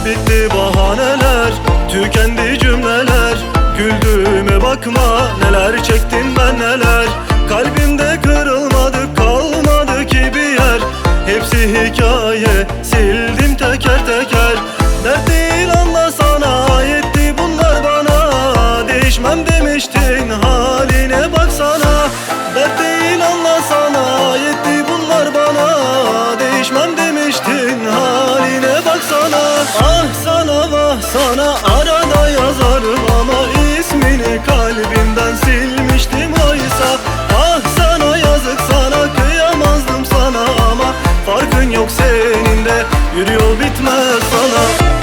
Bitti bahaneler, tükendi cümleler. Güldüğüme bakma, neler çektim ben neler. Kalbimde kırılmadı, kalmadı ki bir yer. Hepsi hikaye, sildim teker teker. Dert değil anlasana, yetti bunlar bana. Değişmem demiştin, haline baksana. Dert değil anlasana, yetti bunlar bana. Değişmem demiştin, haline baksana. Ah sana vah sana, arada yazarım ama ismini kalbimden silmiştim oysa. Ah sana yazık sana, kıyamazdım sana ama farkın yok senin de, yürü yol bitmez sana.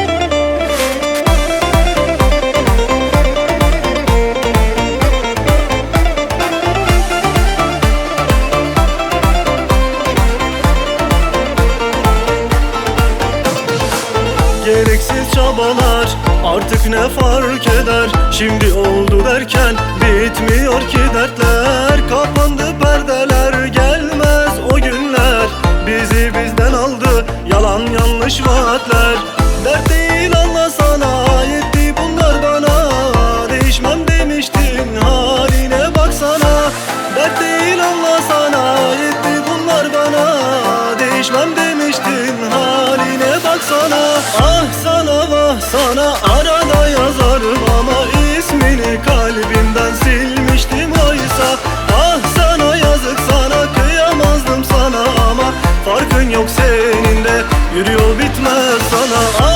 Gereksiz çabalar artık ne fark eder? Şimdi oldu derken bitmiyor ki dertler. Kapandı perdeler, gelmez o günler. Bizi bizden aldı yalan yanlış vaatler. Dert değil anlasana, yetti bunlar bana. Değişmem demiştin, haline baksana. Dert değil anlasana, yetti bunlar bana. Değişmem demiştin, haline baksana. Ah sana vah sana, arada yazarım ama ismini kalbimden silmiştim oysa. Ah sana yazık sana, kıyamazdım sana ama farkın yok senin de, yürü yol bitmez sana.